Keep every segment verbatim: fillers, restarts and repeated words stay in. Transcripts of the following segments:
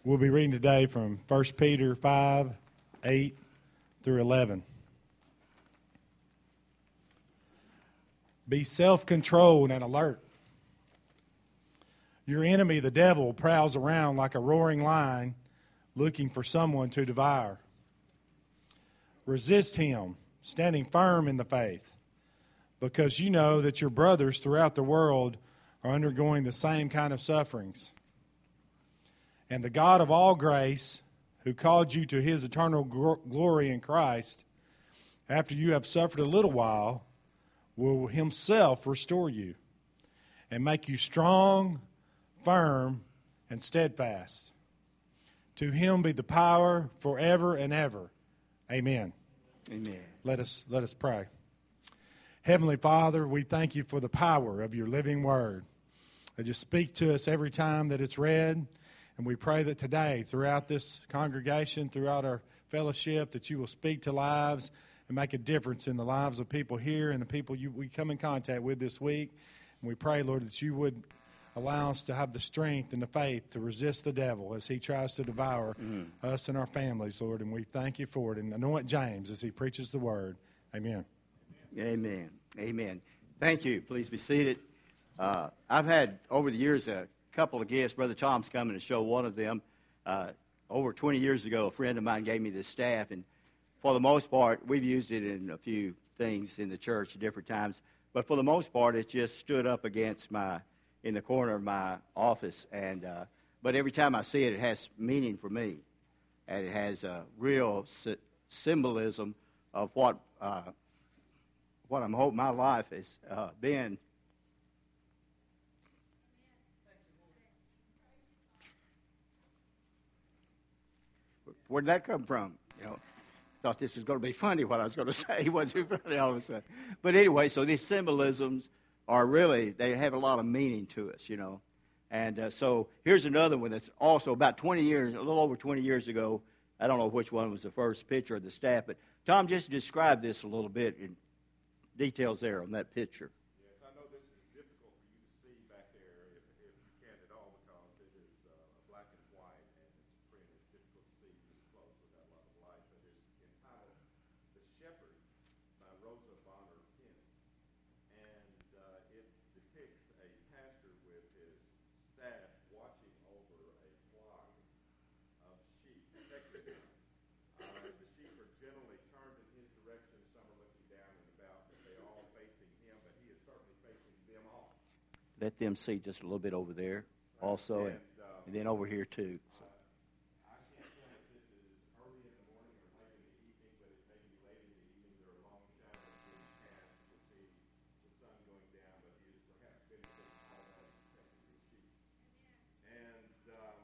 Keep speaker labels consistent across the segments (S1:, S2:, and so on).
S1: We'll be reading today from First Peter five, eight through eleven. Be self-controlled and alert. Your enemy, the devil, prowls around like a roaring lion looking for someone to devour. Resist him, standing firm in the faith, because you know that your brothers throughout the world are undergoing the same kind of sufferings. And the God of all grace, who called you to his eternal glory in Christ, after you have suffered a little while, will himself restore you and make you strong, firm, and steadfast. To him be the power forever and ever. Amen.
S2: Amen.
S1: Let us let us pray. Heavenly Father, we thank you for the power of your living word. Just speak to us every time that it's read. And we pray that today, throughout this congregation, throughout our fellowship, that you will speak to lives and make a difference in the lives of people here and the people you, we come in contact with this week. And we pray, Lord, that you would allow us to have the strength and the faith to resist the devil as he tries to devour mm. us and our families, Lord. And we thank you for it. And anoint James as he preaches the word. Amen.
S2: Amen. Amen. Thank you. Please be seated. Uh, I've had, over the years, a couple of guests. Brother Tom's coming to show one of them. Uh, over twenty years ago, a friend of mine gave me this staff, and for the most part, we've used it in a few things in the church at different times, but for the most part, it just stood up against my, in the corner of my office, and uh, but every time I see it, it has meaning for me, and it has a real sy- symbolism of what uh, what I'm hoping my life has uh, been. Where did that come from? You know, thought this was going to be funny, what I was going to say. It wasn't too funny all of a sudden. But anyway, so these symbolisms are really, they have a lot of meaning to us, you know. And uh, so here's another one that's also about twenty years, a little over twenty years ago. I don't know which one was the first picture of the staff, but Tom just described this a little bit in details there on that picture.
S3: Yes, I know this is difficult for you to see back there if, if you can at all, because it is uh, black and white, and it's print. It's difficult to see this close without a lot of light, but it's entitled "The Shepherd" by Rosa Bonheur Penny, and uh, it depicts a pastor with his staff watching over a flock of sheep, protecting them. Uh, the sheep are generally turned in his direction, some are looking down and about, but they're all facing him, but he is certainly facing them all.
S2: Let them see just a little bit over there also,
S3: And,
S2: and,
S3: um,
S2: and then over here too. So.
S3: I can't tell if this is early in the morning or late in the evening, but it may be late in the evening. There are long shadows being cast to see the sun going down, but he is perhaps finishing all that and protecting his sheep. And um,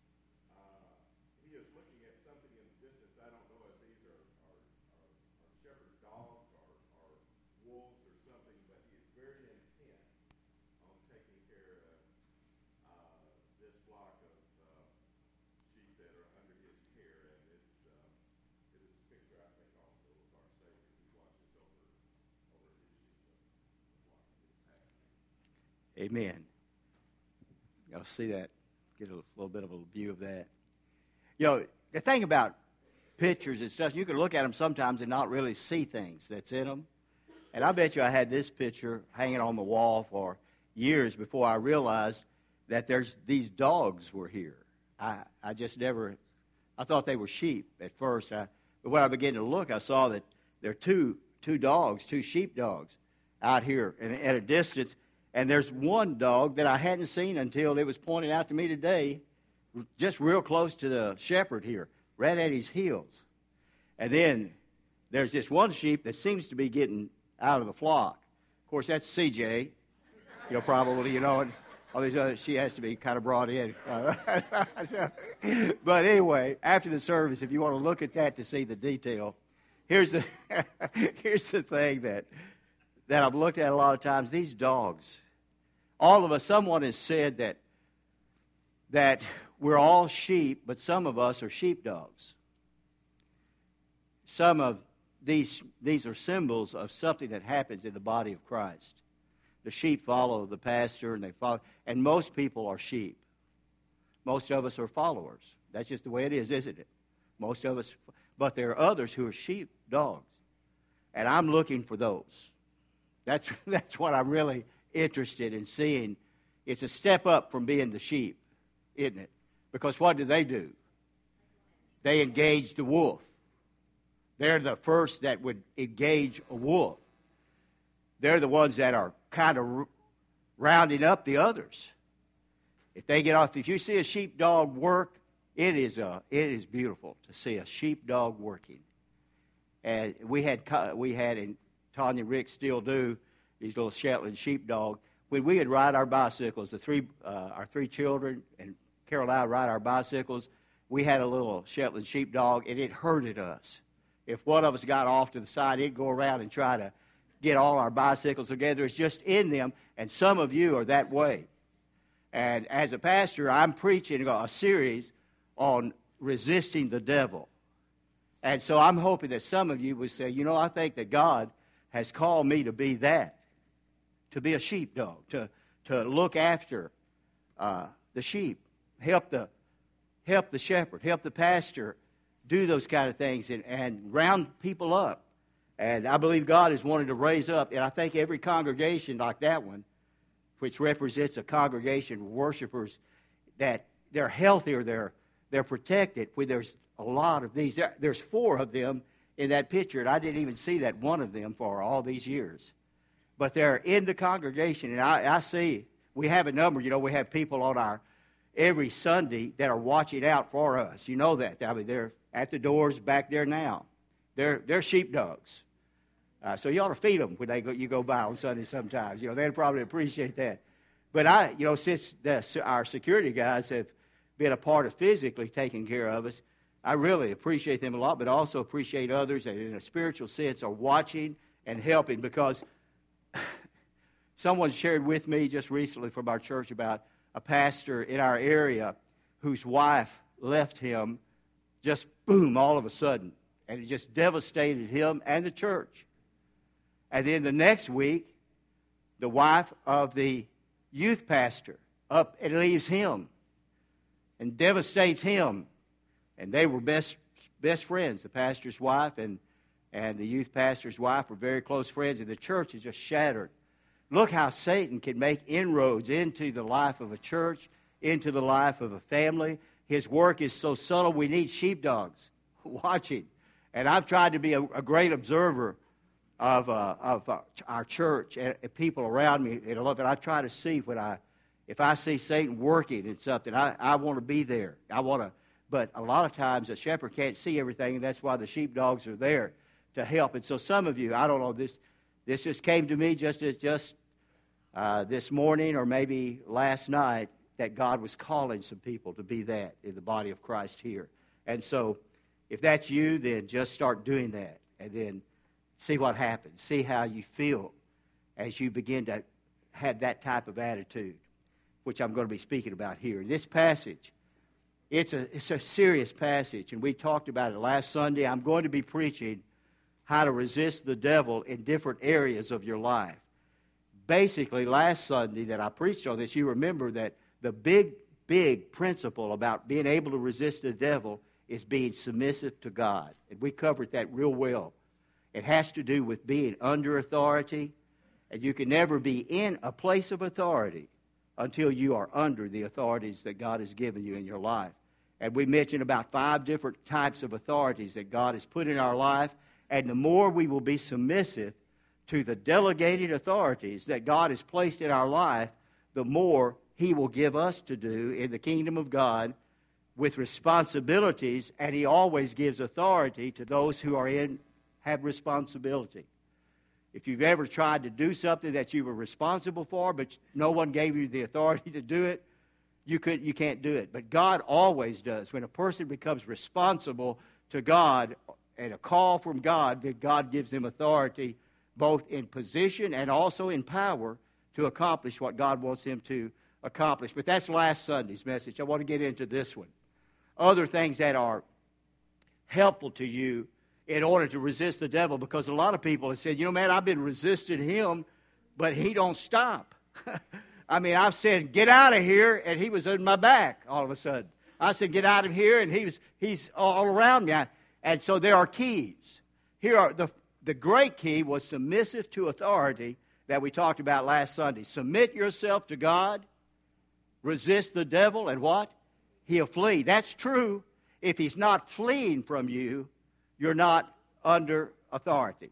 S3: uh, he is looking at something in the distance. I don't know if these are, are, are, are shepherd dogs or, or wolves or something, but he is very intent on taking care of uh, this flock of uh, sheep that are under his care, and it's um, it is a picture, I think, also of our Savior who watches over over his sheep, the flock of his pasture.
S2: Amen. Y'all see that? Get a little bit of a view of that. You know, the thing about pictures and stuff, you can look at them sometimes and not really see things that's in them. And I bet you I had this picture hanging on the wall for years before I realized that there's these dogs were here. I, I just never, I thought they were sheep at first. I, but when I began to look, I saw that there are two, two dogs, two sheep dogs out here and at a distance. And there's one dog that I hadn't seen until it was pointed out to me today, just real close to the shepherd here, right at his heels. And then there's this one sheep that seems to be getting out of the flock. Of course, that's C J. You'll probably, you know, and all these other, she has to be kind of brought in. But anyway, after the service, if you want to look at that to see the detail, here's the here's the thing that that I've looked at a lot of times. These dogs, all of us, someone has said that that we're all sheep, but some of us are sheepdogs. Some of these these are symbols of something that happens in the body of Christ. The sheep follow the pastor, and they follow, and most people are sheep. Most of us are followers. That's just the way it is, isn't it? Most of us. But there are others who are sheep dogs. And I'm looking for those. That's, that's what I'm really interested in seeing. It's a step up from being the sheep, isn't it? Because what do they do? They engage the wolf. They're the first that would engage a wolf. They're the ones that are kind of r- rounding up the others. If they get off, if you see a sheepdog work, it is a, it is beautiful to see a sheepdog working. And we had we had and Tanya and Rick still do these little Shetland sheepdog. When we would ride our bicycles, the three uh, our three children and Carol and I would ride our bicycles. We had a little Shetland sheepdog, and it herded us. If one of us got off to the side, it'd go around and try to get all our bicycles together. It's just in them, and some of you are that way. And as a pastor, I'm preaching a series on resisting the devil. And so I'm hoping that some of you would say, you know, I think that God has called me to be that, to be a sheepdog, to, to look after uh, the sheep, help the, help the shepherd, help the pastor do those kind of things and, and round people up. And I believe God is wanting to raise up, and I think every congregation like that one, which represents a congregation of worshipers, that they're healthier, they're they're protected. When there's a lot of these, there, there's four of them in that picture, and I didn't even see that one of them for all these years. But they're in the congregation, and I, I see we have a number. You know, we have people on our every Sunday that are watching out for us. You know that. I mean, they're at the doors back there now. They're they're sheepdogs. Uh, so you ought to feed them when they go, you go by on Sunday sometimes. You know, they'd probably appreciate that. But I, you know, since the, our security guys have been a part of physically taking care of us, I really appreciate them a lot, but also appreciate others that in a spiritual sense are watching and helping, because someone shared with me just recently from our church about a pastor in our area whose wife left him just boom all of a sudden, and it just devastated him and the church. And then the next week, the wife of the youth pastor up and leaves him and devastates him. And they were best best friends. The pastor's wife and, and the youth pastor's wife were very close friends, and the church is just shattered. Look how Satan can make inroads into the life of a church, into the life of a family. His work is so subtle, we need sheepdogs watching. And I've tried to be a, a great observer of uh, of uh, our church and, and people around me. And I try to see when I, if I see Satan working in something, I, I want to be there. I want to, but a lot of times a shepherd can't see everything, and that's why the sheepdogs are there to help. And so some of you, I don't know, this this just came to me just as just uh, this morning or maybe last night, that God was calling some people to be that in the body of Christ here. And so if that's you, then just start doing that, and then see what happens. See how you feel as you begin to have that type of attitude, which I'm going to be speaking about here. This passage, it's a, it's a serious passage, and we talked about it last Sunday. I'm going to be preaching how to resist the devil in different areas of your life. Basically, last Sunday that I preached on this, you remember that the big, big principle about being able to resist the devil is being submissive to God. And we covered that real well. It has to do with being under authority, and you can never be in a place of authority until you are under the authorities that God has given you in your life. And we mentioned about five different types of authorities that God has put in our life, and the more we will be submissive to the delegated authorities that God has placed in our life, the more He will give us to do in the kingdom of God with responsibilities, and He always gives authority to those who are in have responsibility. If you've ever tried to do something that you were responsible for, but no one gave you the authority to do it, you could you can't do it. But God always does. When a person becomes responsible to God and a call from God, then God gives them authority both in position and also in power to accomplish what God wants them to accomplish. But that's last Sunday's message. I want to get into this one. Other things that are helpful to you in order to resist the devil, because a lot of people have said, you know, man, I've been resisting him, but he don't stop. I mean, I've said, get out of here, and he was in my back all of a sudden. I said, get out of here, and he was, he's all around me. I, and so there are keys. Here are the, the great key was submissive to authority that we talked about last Sunday. Submit yourself to God, resist the devil, and what? He'll flee. That's true. If he's not fleeing from you, you're not under authority.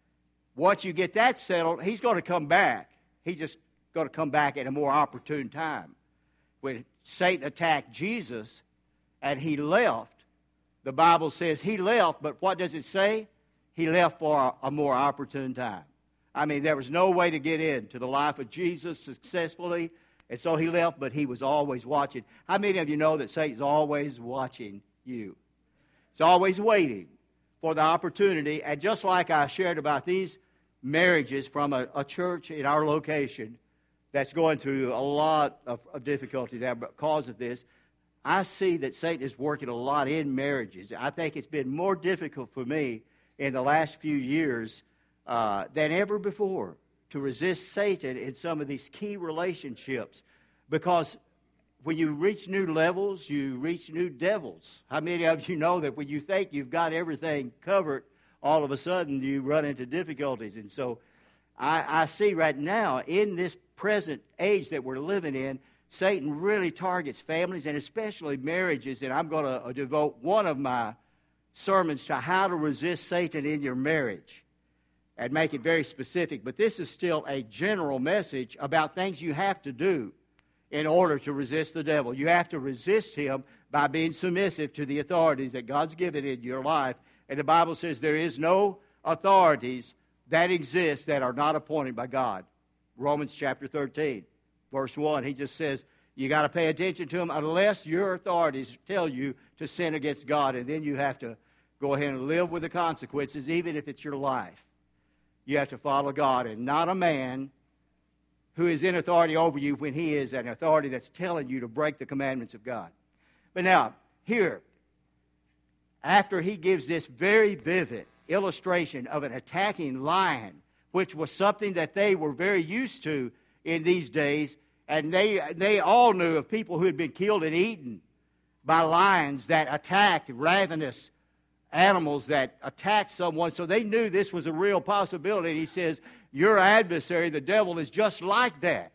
S2: Once you get that settled, he's going to come back. He's just going to come back at a more opportune time. When Satan attacked Jesus and he left, the Bible says he left, but what does it say? He left for a, a more opportune time. I mean, there was no way to get into the life of Jesus successfully, and so he left, but he was always watching. How many of you know that Satan's always watching you? He's always waiting for the opportunity, and just like I shared about these marriages from a, a church in our location that's going through a lot of, of difficulty there because of this, I see that Satan is working a lot in marriages. I think it's been more difficult for me in the last few years uh, than ever before to resist Satan in some of these key relationships, because when you reach new levels, you reach new devils. How many of you know that when you think you've got everything covered, all of a sudden you run into difficulties? And so I, I see right now in this present age that we're living in, Satan really targets families and especially marriages, and I'm going to uh, devote one of my sermons to how to resist Satan in your marriage and make it very specific. But this is still a general message about things you have to do in order to resist the devil. You have to resist him by being submissive to the authorities that God's given in your life. And the Bible says there is no authorities that exist that are not appointed by God. Romans chapter thirteen, verse one, he just says, you got to pay attention to them unless your authorities tell you to sin against God, and then you have to go ahead and live with the consequences, even if it's your life. You have to follow God and not a man who is in authority over you when he is an authority that's telling you to break the commandments of God. But now, here, after he gives this very vivid illustration of an attacking lion, which was something that they were very used to in these days, and they they all knew of people who had been killed and eaten by lions that attacked ravenous animals that attacked someone, so they knew this was a real possibility. And he says, your adversary, the devil, is just like that.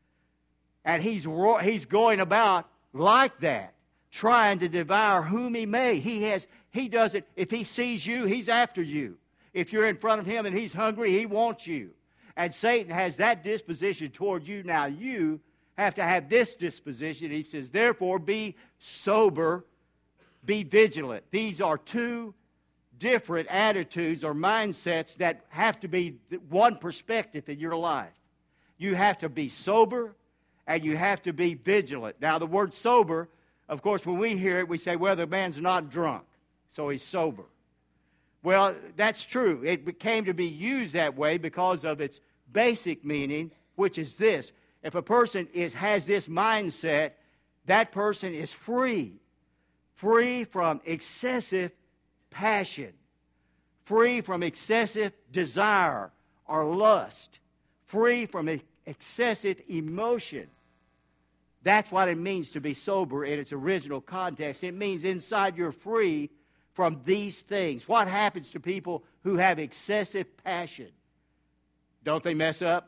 S2: And he's he's going about like that, trying to devour whom he may. He has he does it. If he sees you, he's after you. If you're in front of him and he's hungry, he wants you. And Satan has that disposition toward you. Now you have to have this disposition. He says, therefore, be sober, be vigilant. These are two different attitudes or mindsets that have to be one perspective in your life. You have to be sober and you have to be vigilant. Now, the word sober, of course, when we hear it, we say, well, the man's not drunk, so he's sober. Well, that's true. It came to be used that way because of its basic meaning, which is this. If a person is has this mindset, that person is free. Free from excessive passion. Free from excessive desire or lust. Free from excessive emotion. That's what it means to be sober in its original context. It means inside you're free from these things. What happens to people who have excessive passion? Don't they mess up?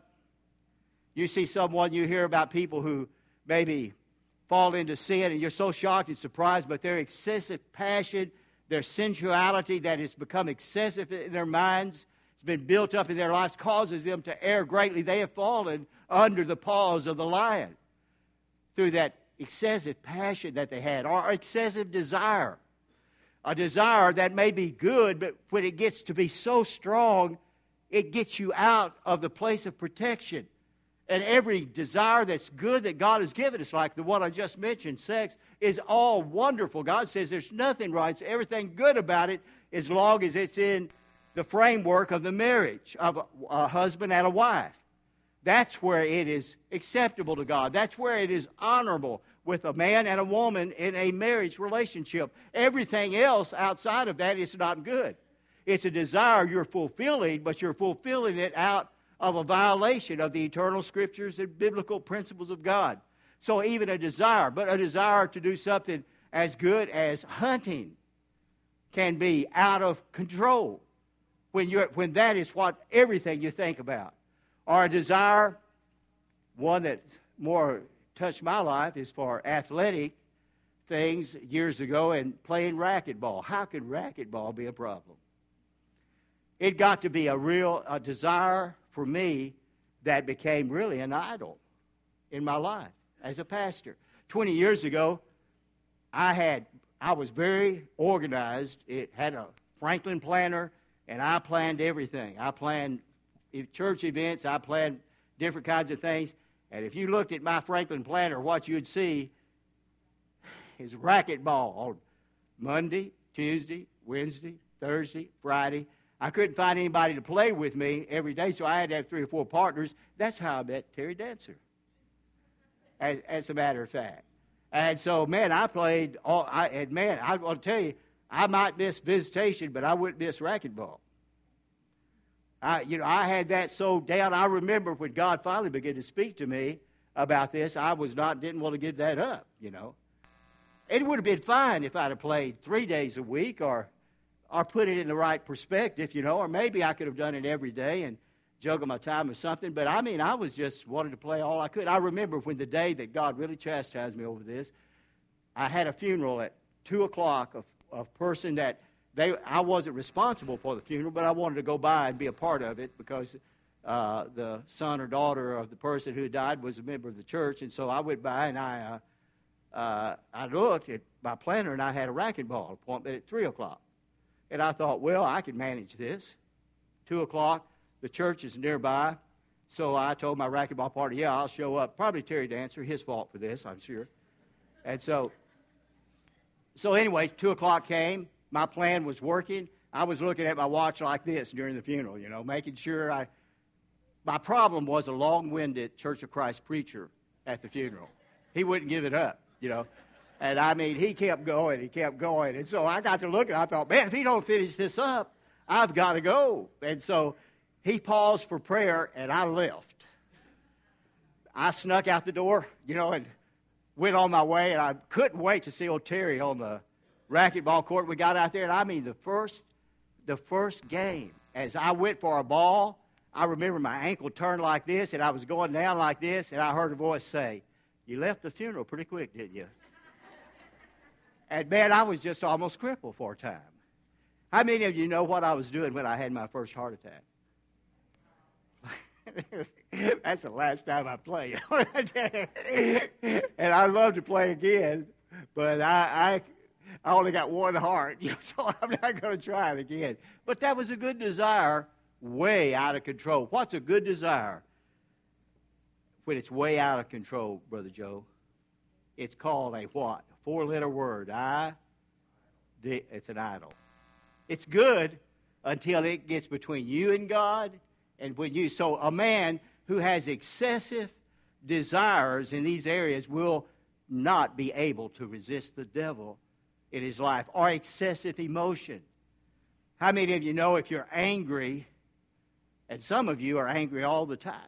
S2: You see someone, you hear about people who maybe fall into sin, and you're so shocked and surprised, but their excessive passion, their sensuality that has become excessive in their minds, it's been built up in their lives, causes them to err greatly. They have fallen under the paws of the lion through that excessive passion that they had, or excessive desire. A desire that may be good, but when it gets to be so strong, it gets you out of the place of protection. And every desire that's good that God has given us, like the one I just mentioned, sex, is all wonderful. God says there's nothing wrong. It's everything good about it as long as it's in the framework of the marriage of a, a husband and a wife. That's where it is acceptable to God. That's where it is honorable with a man and a woman in a marriage relationship. Everything else outside of that is not good. It's a desire you're fulfilling, but you're fulfilling it out of a violation of the eternal scriptures and biblical principles of God. So even a desire, but a desire to do something as good as hunting can be out of control when, you're, when that is what everything you think about. Or a desire, one that more touched my life is for athletic things years ago and playing racquetball. How could racquetball be a problem? It got to be a real a desire for me that became really an idol in my life as a pastor. Twenty years ago, I had I was very organized. It had a Franklin planner, and I planned everything. I planned church events. I planned different kinds of things. And if you looked at my Franklin planner, what you'd see is racquetball on Monday, Tuesday, Wednesday, Thursday, Friday. I couldn't find anybody to play with me every day, so I had to have three or four partners. That's how I met Terry Dancer, as, as a matter of fact. And so, man, I played all, I, and man, I want to tell you, I might miss visitation, but I wouldn't miss racquetball. I, you know, I had that so down. I remember when God finally began to speak to me about this, I was not, didn't want to give that up, you know. It would have been fine if I'd have played three days a week or, or put it in the right perspective, you know, or maybe I could have done it every day and juggle my time with something. But, I mean, I was just wanting to play all I could. I remember when the day that God really chastised me over this, I had a funeral at two o'clock of a person that they I wasn't responsible for the funeral, but I wanted to go by and be a part of it because uh, the son or daughter of the person who died was a member of the church. And so I went by and I uh, uh, I looked at my planner and I had a racquetball appointment at three o'clock. And I thought, well, I can manage this. two o'clock, the church is nearby. So I told my racquetball partner, yeah, I'll show up. Probably Terry Dancer, his fault for this, I'm sure. And so, so anyway, two o'clock came. My plan was working. I was looking at my watch like this during the funeral, you know, making sure I... My problem was a long-winded Church of Christ preacher at the funeral. He wouldn't give it up, you know. And, I mean, he kept going. He kept going. And so I got to look and I thought, man, if he don't finish this up, I've got to go. And so he paused for prayer, and I left. I snuck out the door, you know, and went on my way. And I couldn't wait to see old Terry on the racquetball court. We got out there, and I mean, the first, the first game, as I went for a ball, I remember my ankle turned like this, and I was going down like this, and I heard a voice say, "You left the funeral pretty quick, didn't you?" And, man, I was just almost crippled for a time. How many of you know what I was doing when I had my first heart attack? That's the last time I played. And I'd love to play again, but I, I, I only got one heart, so I'm not going to try it again. But that was a good desire, way out of control. What's a good desire when it's way out of control, Brother Joe? It's called a what? Four-letter word. I. It's an idol. It's good until it gets between you and God, and when you. So a man who has excessive desires in these areas will not be able to resist the devil in his life, or excessive emotion. How many of you know if you're angry, and some of you are angry all the time?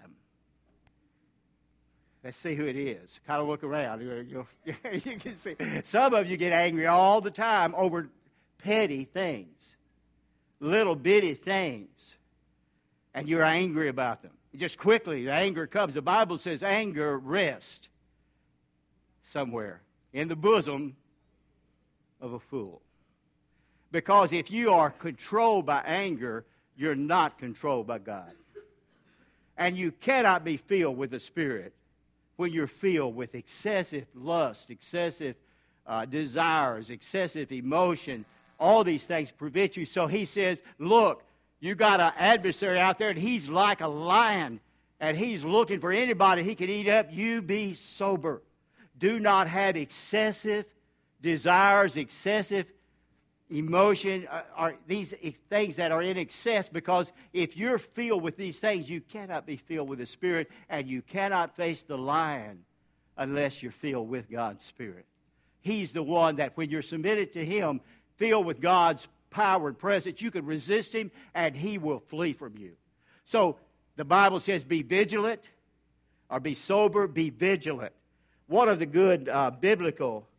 S2: Let's see who it is. Kind of look around. You can see. Some of you get angry all the time over petty things, little bitty things, and you're angry about them. Just quickly, the anger comes. The Bible says anger rests somewhere in the bosom of a fool. Because if you are controlled by anger, you're not controlled by God. And you cannot be filled with the Spirit when you're filled with excessive lust, excessive uh, desires, excessive emotion. All these things prevent you. So he says, look, you got an adversary out there, and he's like a lion, and he's looking for anybody he can eat up. You be sober. Do not have excessive desires, excessive emotion, uh, are these things that are in excess, because if you're filled with these things, you cannot be filled with the Spirit, and you cannot face the lion unless you're filled with God's Spirit. He's the one that when you're submitted to Him, filled with God's power and presence, you can resist Him and He will flee from you. So the Bible says be vigilant, or be sober, be vigilant. One of the good uh, biblical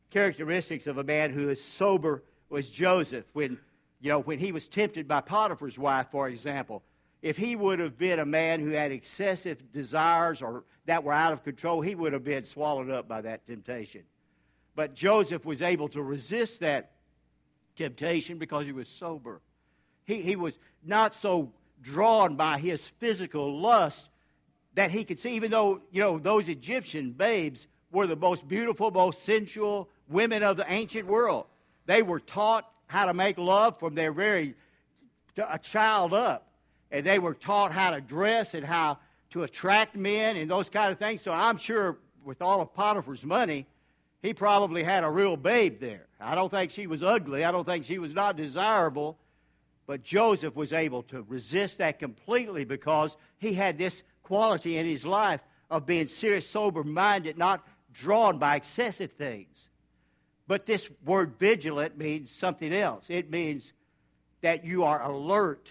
S2: characteristics of a man who is sober was Joseph. When, you know, when he was tempted by Potiphar's wife, for example, if he would have been a man who had excessive desires or that were out of control, he would have been swallowed up by that temptation. But Joseph was able to resist that temptation because he was sober. He, he was not so drawn by his physical lust that he could see, even though, you know, those Egyptian babes were the most beautiful, most sensual women of the ancient world. They were taught how to make love from their very a child up. And they were taught how to dress and how to attract men and those kind of things. So I'm sure with all of Potiphar's money, he probably had a real babe there. I don't think she was ugly. I don't think she was not desirable. But Joseph was able to resist that completely because he had this quality in his life of being serious, sober-minded, not drawn by excessive things. But this word vigilant means something else. It means that you are alert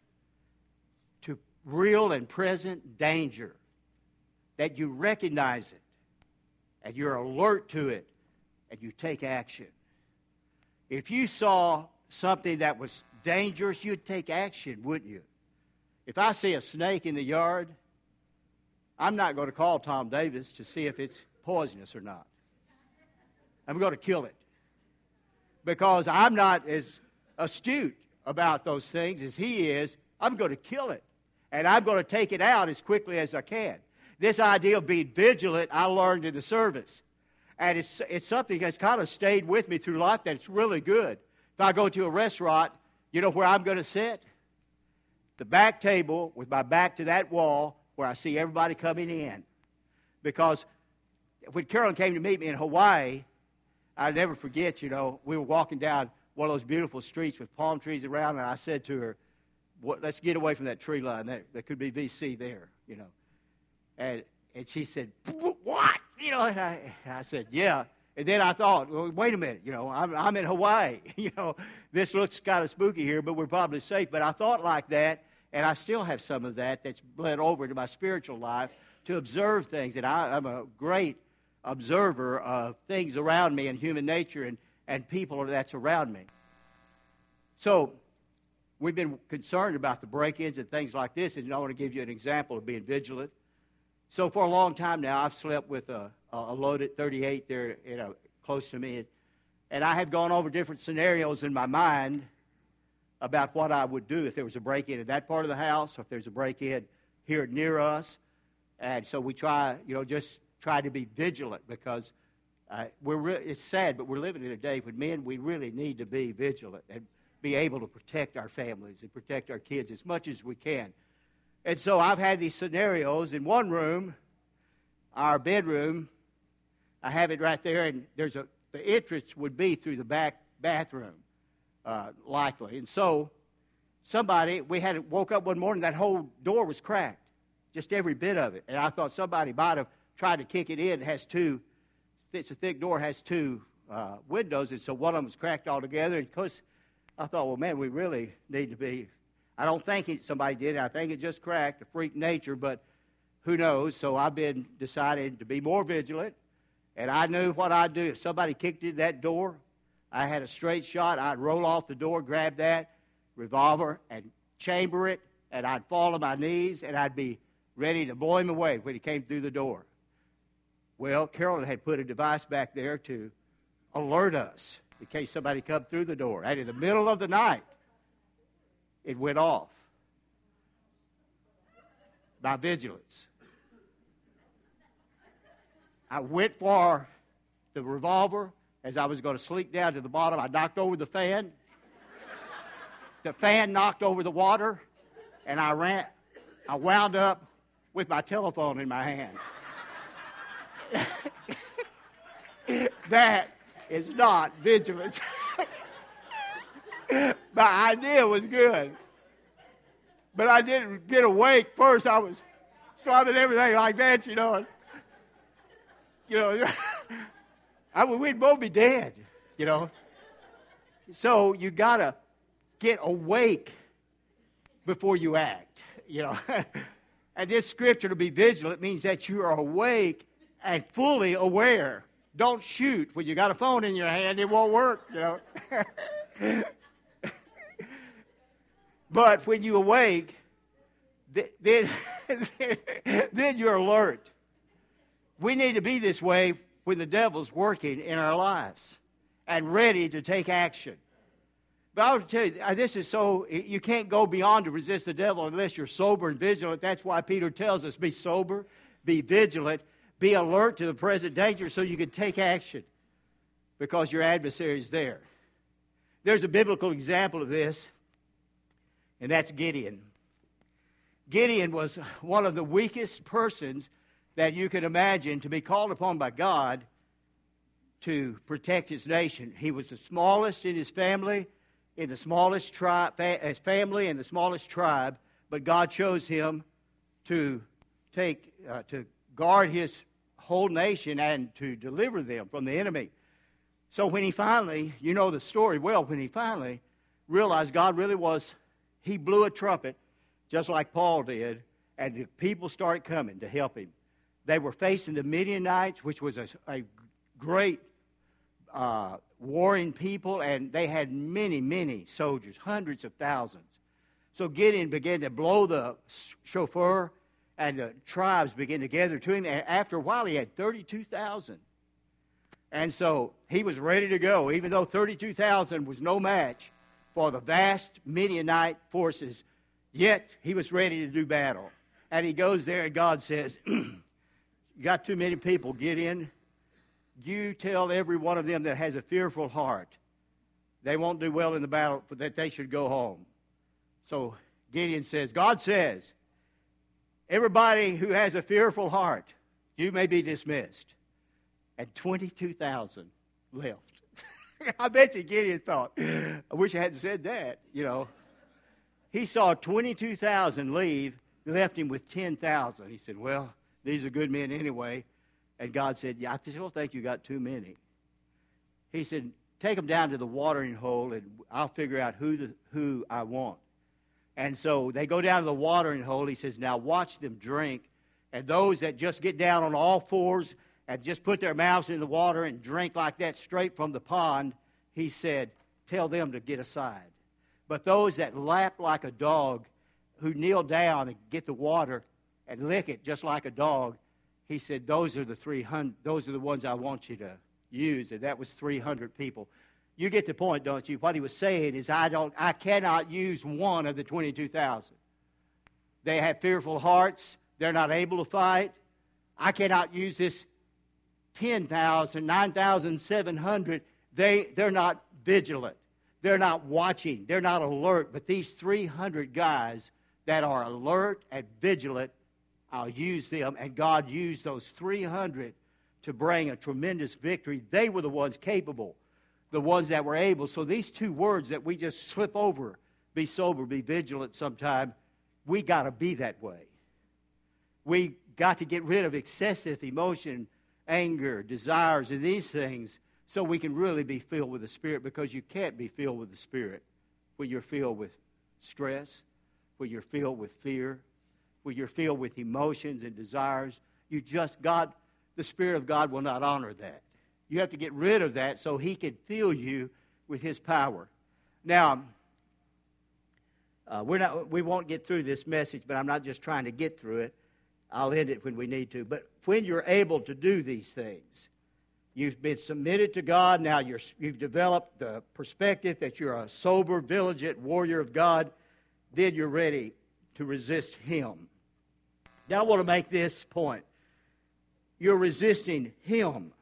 S2: to real and present danger, that you recognize it, and you're alert to it, and you take action. If you saw something that was dangerous, you'd take action, wouldn't you? If I see a snake in the yard, I'm not going to call Tom Davis to see if it's poisonous or not. I'm going to kill it. Because I'm not as astute about those things as he is. I'm going to kill it. And I'm going to take it out as quickly as I can. This idea of being vigilant, I learned in the service. And it's, it's something that's kind of stayed with me through life that's really good. If I go to a restaurant, you know where I'm going to sit? The back table with my back to that wall where I see everybody coming in. Because when Carolyn came to meet me in Hawaii, I'll never forget, you know, we were walking down one of those beautiful streets with palm trees around, and I said to her, let's get away from that tree line. There, there could be V C there, you know. And and she said, what? You know, and I, I said, yeah. And then I thought, well, wait a minute, you know, I'm, I'm in Hawaii. You know, this looks kind of spooky here, but we're probably safe. But I thought like that, and I still have some of that that's bled over into my spiritual life to observe things. And I, I'm a great observer of things around me and human nature and, and people that's around me. So we've been concerned about the break-ins and things like this, and I want to give you an example of being vigilant. So for a long time now, I've slept with a, a loaded thirty-eight there, you know, close to me, and I have gone over different scenarios in my mind about what I would do if there was a break-in in that part of the house, or if there's a break-in here near us. And so we try, you know, just try to be vigilant because uh, we're re- it's sad, but we're living in a day when men, we really need to be vigilant and be able to protect our families and protect our kids as much as we can. And so I've had these scenarios. In one room, our bedroom, I have it right there, and there's a the entrance would be through the back bathroom, uh, likely. And so somebody, we had woke up one morning, that whole door was cracked, just every bit of it. And I thought somebody might have tried to kick it in. It has two, it's a thick door, has two uh, windows, and so one of them was cracked altogether. And of course, I thought, well, man, we really need to be, I don't think it, somebody did it. I think it just cracked, a freak nature, but who knows? So I've been decided to be more vigilant, and I knew what I'd do. If somebody kicked in that door, I had a straight shot. I'd roll off the door, grab that revolver, and chamber it, and I'd fall on my knees, and I'd be ready to blow him away when he came through the door. Well, Carolyn had put a device back there to alert us in case somebody come through the door. And in the middle of the night, it went off. My vigilance. I went for the revolver. As I was going to sleep down to the bottom, I knocked over the fan. The fan knocked over the water, and I ran. I wound up with my telephone in my hand. That is not vigilance. My idea was good. But I didn't get awake first. I was strumming everything like that, you know. You know, I mean, we'd both be dead, you know. So you got to get awake before you act, you know. And this scripture, to be vigilant, means that you are awake and fully aware Don't shoot. When you got a phone in your hand, it won't work, you know. But when you awake, then, then you're alert. We need to be this way when the devil's working in our lives and ready to take action. But I will tell you, this is so, you can't go beyond to resist the devil unless you're sober and vigilant. That's why Peter tells us, be sober, be vigilant, be alert to the present danger so you can take action because your adversary is there. There's a biblical example of this, and that's Gideon. Gideon was one of the weakest persons that you could imagine to be called upon by God to protect his nation. He was the smallest in his family, in the smallest tribe, fa- family and the smallest tribe, but God chose him to take, uh, to guard his whole nation and to deliver them from the enemy. So when he finally, you know the story well, when he finally realized God really was, he blew a trumpet, just like Paul did, and the people started coming to help him. They were facing the Midianites, which was a, a great uh, warring people, and they had many, many soldiers, hundreds of thousands. So Gideon began to blow the shofar, and the tribes began to gather to him. And after a while, he had thirty-two thousand. And so he was ready to go, even though thirty-two thousand was no match for the vast Midianite forces. Yet he was ready to do battle. And he goes there, and God says, you got too many people, Gideon. You tell every one of them that has a fearful heart they won't do well in the battle, that they should go home. So Gideon says, God says, everybody who has a fearful heart, you may be dismissed. And twenty-two thousand left. I bet you Gideon thought, I wish I hadn't said that, you know. He saw twenty-two thousand leave, left him with ten thousand. He said, well, these are good men anyway. And God said, yeah, I still think you got too many. He said, take them down to the watering hole, and I'll figure out who the, who I want. And so they go down to the watering hole. He says, now watch them drink. And those that just get down on all fours and just put their mouths in the water and drink like that straight from the pond, he said, tell them to get aside. But those that lap like a dog, who kneel down and get the water and lick it just like a dog, he said, those are the three hundred, those are the ones I want you to use. And that was three hundred people. You get the point, don't you? What he was saying is, I don't, I cannot use one of the twenty-two thousand. They have fearful hearts. They're not able to fight. I cannot use this ten thousand, nine thousand seven hundred. They, they're not vigilant. They're not watching. They're not alert. But these three hundred guys that are alert and vigilant, I'll use them. And God used those three hundred to bring a tremendous victory. They were the ones capable, the ones that were able. So these two words that we just slip over, be sober, be vigilant sometime, we got to be that way. We got to get rid of excessive emotion, anger, desires, and these things so we can really be filled with the Spirit, because you can't be filled with the Spirit when you're filled with stress, when you're filled with fear, when you're filled with emotions and desires. You just, God, the Spirit of God will not honor that. You have to get rid of that so He can fill you with His power. Now, uh, we're not, we won't get through this message, but I'm not just trying to get through it. I'll end it when we need to. But when you're able to do these things, you've been submitted to God. Now you're, you've developed the perspective that you're a sober, vigilant warrior of God. Then you're ready to resist Him. Now I want to make this point. You're resisting Him,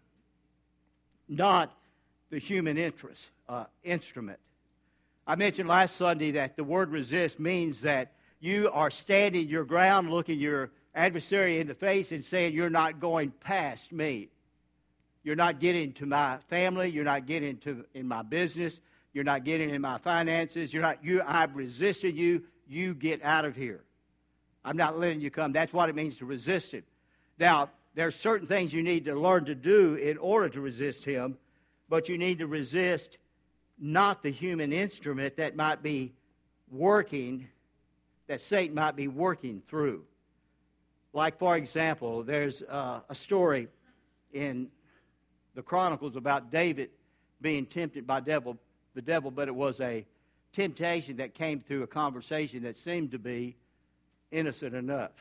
S2: not the human interest, uh, instrument. I mentioned last Sunday that the word resist means that you are standing your ground, looking your adversary in the face and saying, you're not going past me. You're not getting to my family. You're not getting to in my business. You're not getting in my finances. You're not. You. I've resisted you. You get out of here. I'm not letting you come. That's what it means to resist Him. Now, there's certain things you need to learn to do in order to resist Him, but you need to resist not the human instrument that might be working, that Satan might be working through. Like, for example, there's uh, a story in the Chronicles about David being tempted by devil, the devil, but it was a temptation that came through a conversation that seemed to be innocent enough.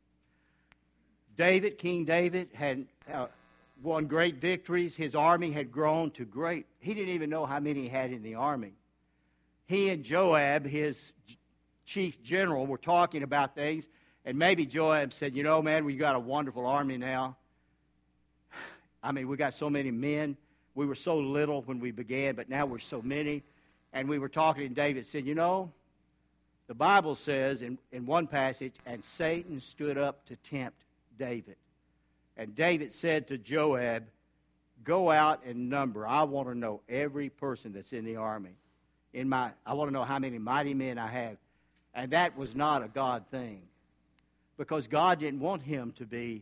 S2: David, King David, had uh, won great victories. His army had grown to great. He didn't even know how many he had in the army. He and Joab, his chief general, were talking about things, and maybe Joab said, you know, man, we got a wonderful army now. I mean, we got so many men. We were so little when we began, but now we're so many. And we were talking, and David said, you know, the Bible says in, in one passage, and Satan stood up to tempt David. And David said to Joab, go out and number. I want to know every person that's in the army. In my, I want to know how many mighty men I have. And that was not a God thing. Because God didn't want him to be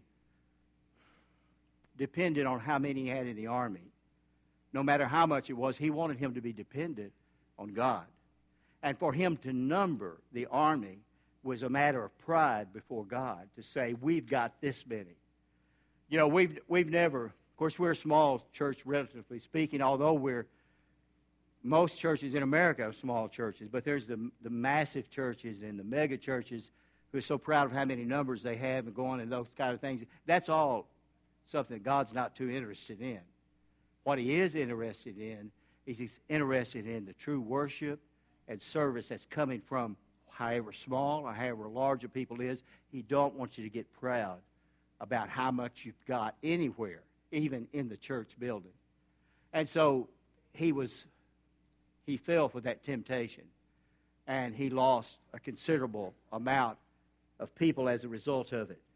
S2: dependent on how many he had in the army. No matter how much it was, he wanted him to be dependent on God. And for him to number the army was a matter of pride before God, to say, we've got this many. You know, we've we've never, of course, we're a small church, relatively speaking, although we're, most churches in America are small churches, but there's the, the massive churches and the mega churches who are so proud of how many numbers they have and going and those kind of things. That's all something that God's not too interested in. What he is interested in is he's interested in the true worship and service that's coming from however small or however large a people is. He don't want you to get proud about how much you've got anywhere, even in the church building. And so he was, he fell for that temptation, and he lost a considerable amount of people as a result of it.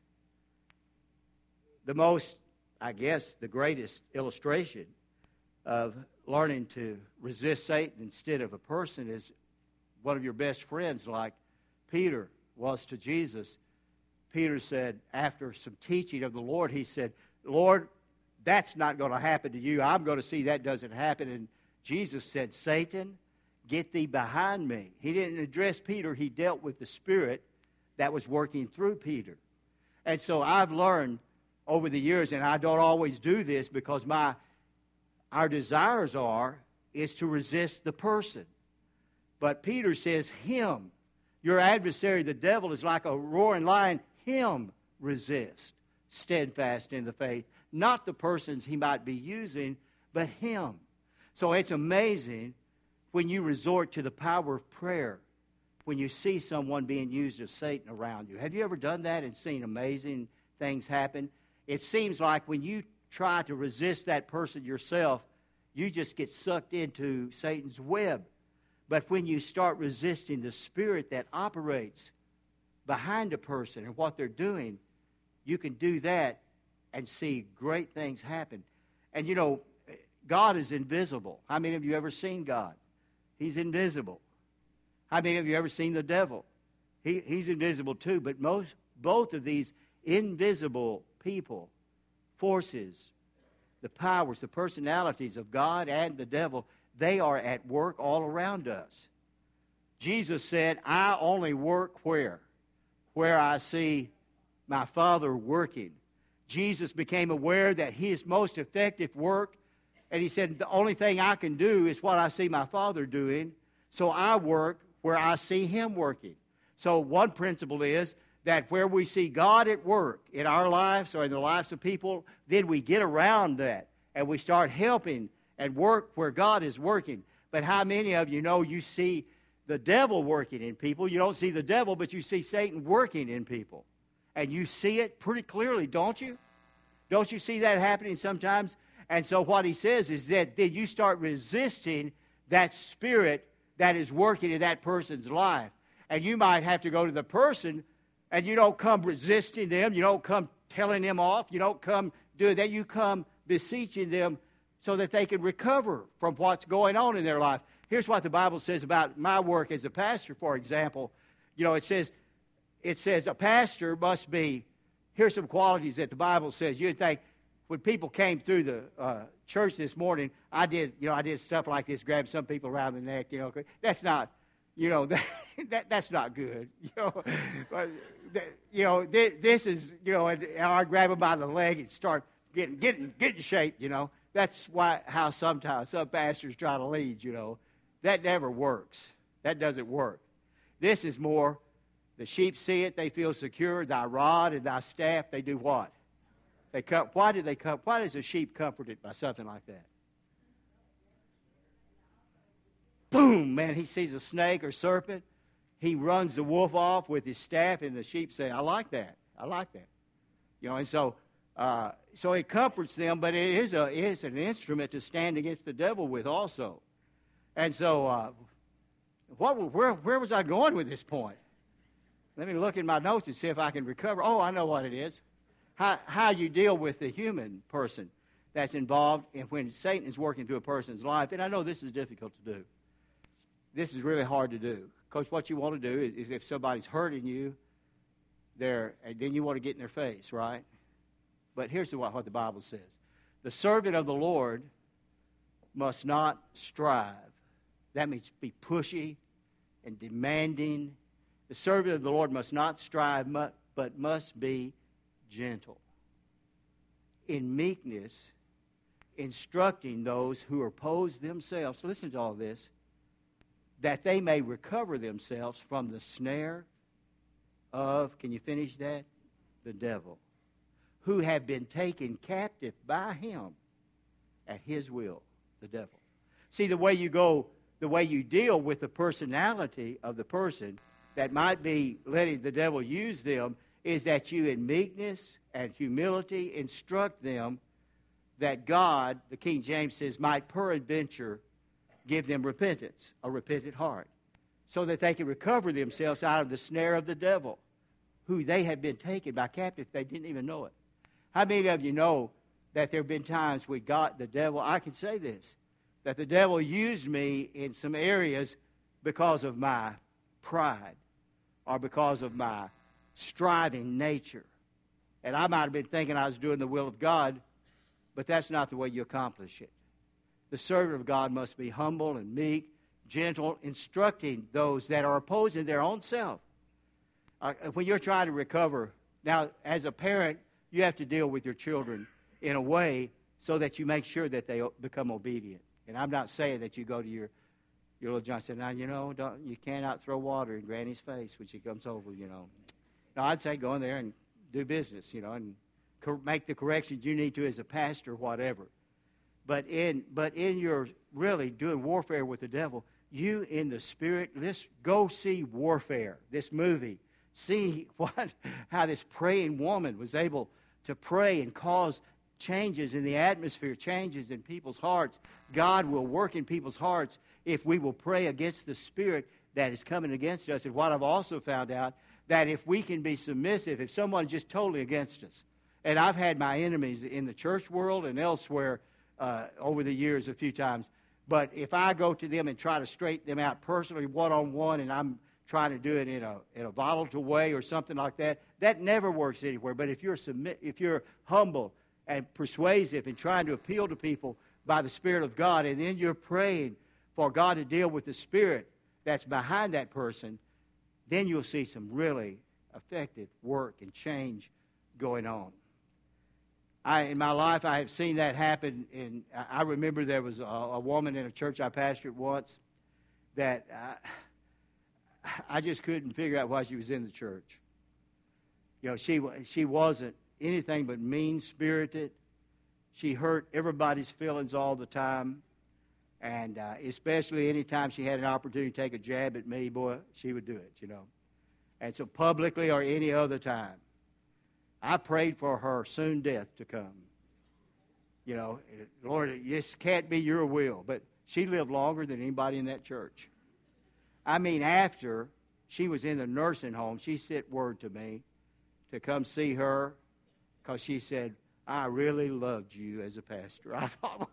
S2: The most, I guess, the greatest illustration of learning to resist Satan instead of a person is one of your best friends, like Peter was to Jesus. Peter said, after some teaching of the Lord, he said, Lord, that's not going to happen to you. I'm going to see that doesn't happen. And Jesus said, Satan, get thee behind me. He didn't address Peter. He dealt with the Spirit that was working through Peter. And so I've learned over the years, and I don't always do this because my our desires are, is to resist the person. But Peter says, him, your adversary, the devil, is like a roaring lion. Him resist, steadfast in the faith. Not the persons he might be using, but him. So it's amazing when you resort to the power of prayer, when you see someone being used of Satan around you. Have you ever done that and seen amazing things happen? It seems like when you try to resist that person yourself, you just get sucked into Satan's web. But when you start resisting the spirit that operates behind a person and what they're doing, you can do that and see great things happen. And you know, God is invisible. How many of you ever seen God? He's invisible. How many of you ever seen the devil? He, he's invisible too, but most both of these invisible people, forces, the powers, the personalities of God and the devil, they are at work all around us. Jesus said, I only work where? Where I see my Father working. Jesus became aware that his most effective work, and he said, the only thing I can do is what I see my Father doing, so I work where I see him working. So one principle is that where we see God at work in our lives or in the lives of people, then we get around that and we start helping and work where God is working. But how many of you know you see the devil working in people? You don't see the devil, but you see Satan working in people. And you see it pretty clearly, don't you? Don't you see that happening sometimes? And so what he says is that then you start resisting that spirit that is working in that person's life. And you might have to go to the person, and you don't come resisting them. You don't come telling them off. You don't come doing that. You come beseeching them so that they can recover from what's going on in their life. Here's what the Bible says about my work as a pastor, for example. You know, it says, it says a pastor must be, here's some qualities that the Bible says. You'd think, when people came through the uh, church this morning, I did, you know, I did stuff like this, grab some people around the neck, you know. That's not, you know, that, that that's not good, you know. But, you know, this is, you know, and I grab them by the leg and start getting, getting, getting shape, you know. that's why how sometimes some pastors try to lead, you know. That never works. That doesn't work. This is more, the sheep see it, they feel secure. Thy rod and thy staff, they do what? They com- Why do they come? Why does a sheep comforted by something like that? Boom, man, he sees a snake or serpent. He runs the wolf off with his staff, and the sheep say, I like that. I like that. You know, and so uh, so it comforts them, but it is, a, it is an instrument to stand against the devil with also. And so uh, what, where, where was I going with this point? Let me look in my notes and see if I can recover. Oh, I know what it is. How, how you deal with the human person that's involved in when Satan is working through a person's life. And I know this is difficult to do. This is really hard to do. Because what you want to do is, is if somebody's hurting you, there, and then you want to get in their face, right? But here's what, what the Bible says. The servant of the Lord must not strive. That means be pushy and demanding. The servant of the Lord must not strive, but must be gentle. In meekness, instructing those who oppose themselves. Listen to all this. That they may recover themselves from the snare of, can you finish that? The devil, who have been taken captive by him at his will, the devil. See, the way you go, the way you deal with the personality of the person that might be letting the devil use them is that you, in meekness and humility, instruct them that God, the King James says, might peradventure give them repentance, a repentant heart, so that they can recover themselves out of the snare of the devil, who they have been taken by captive. They didn't even know it. How many of you know that there have been times we got the devil, I can say this, that the devil used me in some areas because of my pride or because of my striving nature. And I might have been thinking I was doing the will of God, but that's not the way you accomplish it. The servant of God must be humble and meek, gentle, instructing those that are opposing their own self. Uh, when you're trying to recover, now, as a parent, you have to deal with your children in a way so that you make sure that they become obedient. And I'm not saying that you go to your, your little John and say, now, you know, don't, you cannot throw water in Granny's face when she comes over, you know. No, I'd say go in there and do business, you know, and cor- make the corrections you need to as a pastor, whatever. But in but in your really doing warfare with the devil, you in the spirit, let's go see Warfare, this movie. See what how this praying woman was able to pray and cause changes in the atmosphere, changes in people's hearts. God will work in people's hearts if we will pray against the spirit that is coming against us. And what I've also found out, that if we can be submissive, if someone's just totally against us, and I've had my enemies in the church world and elsewhere uh, over the years a few times, but if I go to them and try to straighten them out personally, one-on-one, and I'm trying to do it in a in a volatile way or something like that, that never works anywhere. But if you're submit, if you're humble and persuasive and trying to appeal to people by the Spirit of God, and then you're praying for God to deal with the spirit that's behind that person, then you'll see some really effective work and change going on. I, in my life, I have seen that happen. In, I remember there was a, a woman in a church I pastored once that I, I just couldn't figure out why she was in the church. You know, she she wasn't anything but mean-spirited. She hurt everybody's feelings all the time. And uh, especially any time she had an opportunity to take a jab at me, boy, she would do it, you know. And so publicly or any other time, I prayed for her soon death to come. You know, Lord, this can't be your will. But she lived longer than anybody in that church. I mean, after she was in the nursing home, she sent word to me to come see her because she said, I really loved you as a pastor. I thought,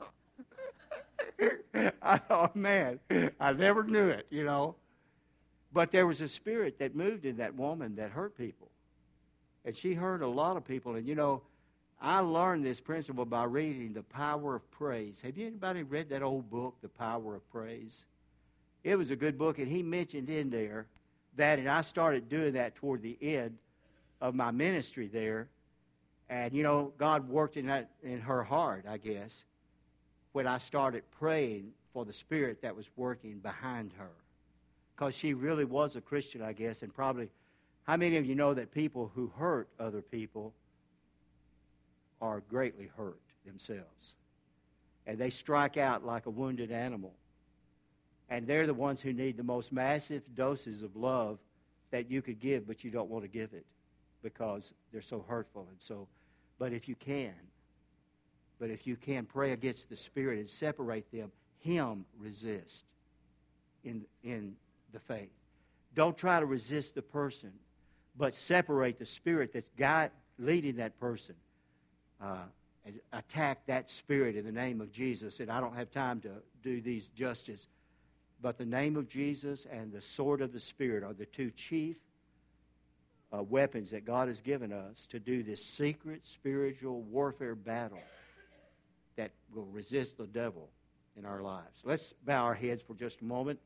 S2: I thought, man, I never knew it, you know. But there was a spirit that moved in that woman that hurt people. And she hurt a lot of people. And, you know, I learned this principle by reading The Power of Praise. Have you anybody read that old book, The Power of Praise? It was a good book, and he mentioned in there that, and I started doing that toward the end of my ministry there. And, you know, God worked in that in her heart, I guess. when I started praying for the Spirit that was working behind her. Because she really was a Christian, I guess, and probably, how many of you know that people who hurt other people are greatly hurt themselves? And they strike out like a wounded animal. And they're the ones who need the most massive doses of love that you could give, but you don't want to give it because they're so hurtful. And so, but if you can, but if you can pray against the Spirit and separate them, Him resist in, in the faith. Don't try to resist the person, but separate the Spirit that's God leading that person. Uh, and attack that spirit in the name of Jesus. And I don't have time to do these justice. But the name of Jesus and the sword of the Spirit are the two chief uh, weapons that God has given us to do this secret spiritual warfare battle that will resist the devil in our lives. Let's bow our heads for just a moment.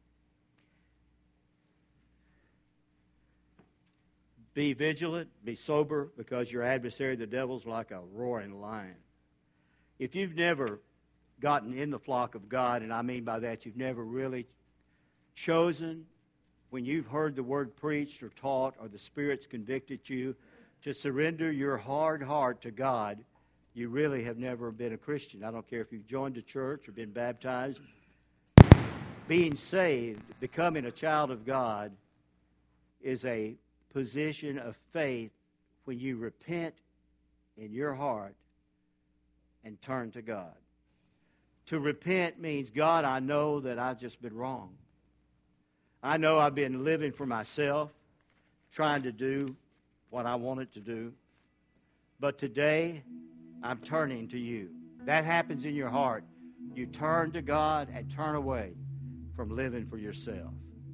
S2: Be vigilant, be sober, because your adversary, the devil's like a roaring lion. If you've never gotten in the flock of God, and I mean by that you've never really chosen, when you've heard the word preached or taught or the Spirit's convicted you to surrender your hard heart to God, you really have never been a Christian. I don't care if you've joined a church or been baptized. Being saved, becoming a child of God, is a position of faith when you repent in your heart and turn to God. To repent means, God, I know that I've just been wrong. I know I've been living for myself, trying to do what I wanted to do. But today, I'm turning to you. That happens in your heart. You turn to God and turn away from living for yourself.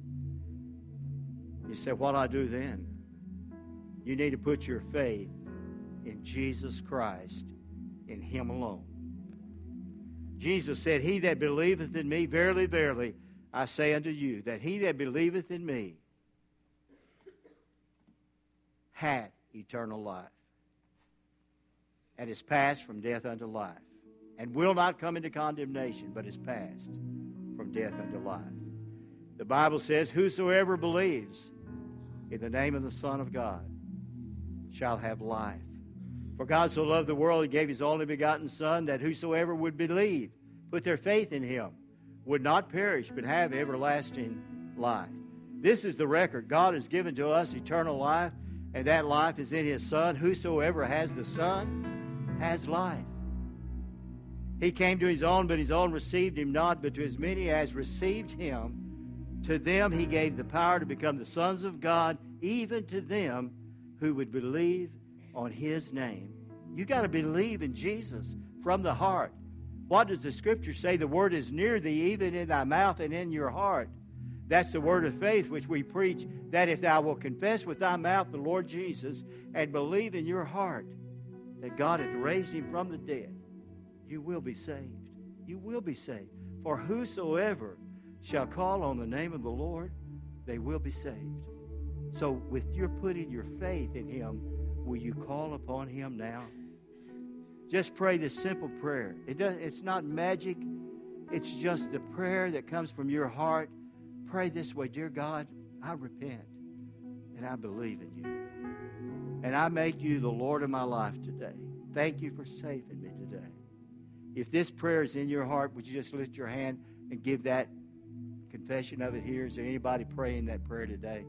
S2: You say, what do I do then? You need to put your faith in Jesus Christ, in Him alone. Jesus said, he that believeth in me, verily, verily, I say unto you, that he that believeth in me hath eternal life, and is passed from death unto life, and will not come into condemnation, but is passed from death unto life. The Bible says, whosoever believes in the name of the Son of God shall have life. For God so loved the world, He gave His only begotten Son, that whosoever would believe, put their faith in Him, would not perish, but have everlasting life. This is the record. God has given to us eternal life, and that life is in His Son. Whosoever has the Son has life. He came to His own, but His own received Him not. But to as many as received Him, to them He gave the power to become the sons of God, even to them who would believe on His name. You got to believe in Jesus from the heart. What does the Scripture say? The word is near thee, even in thy mouth and in your heart. That's the word of faith which we preach, that if thou wilt confess with thy mouth the Lord Jesus and believe in your heart that God hath raised Him from the dead, you will be saved. You will be saved. For whosoever shall call on the name of the Lord, they will be saved. So with your putting your faith in Him, will you call upon Him now? Just pray this simple prayer. It does, it's not magic. It's just the prayer that comes from your heart. Pray this way, dear God, I repent and I believe in you. And I make you the Lord of my life today. Thank you for saving me today. If this prayer is in your heart, would you just lift your hand and give that confession of it here? Is there anybody praying that prayer today?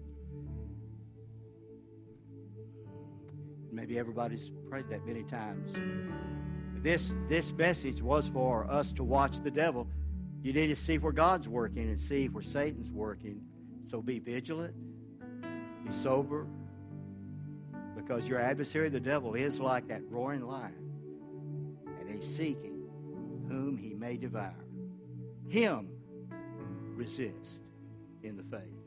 S2: Maybe everybody's prayed that many times. This, this message was for us to watch the devil. You need to see where God's working and see where Satan's working. So be vigilant, be sober, because your adversary, the devil, is like that roaring lion, and he's seeking whom he may devour. Him resist in the faith.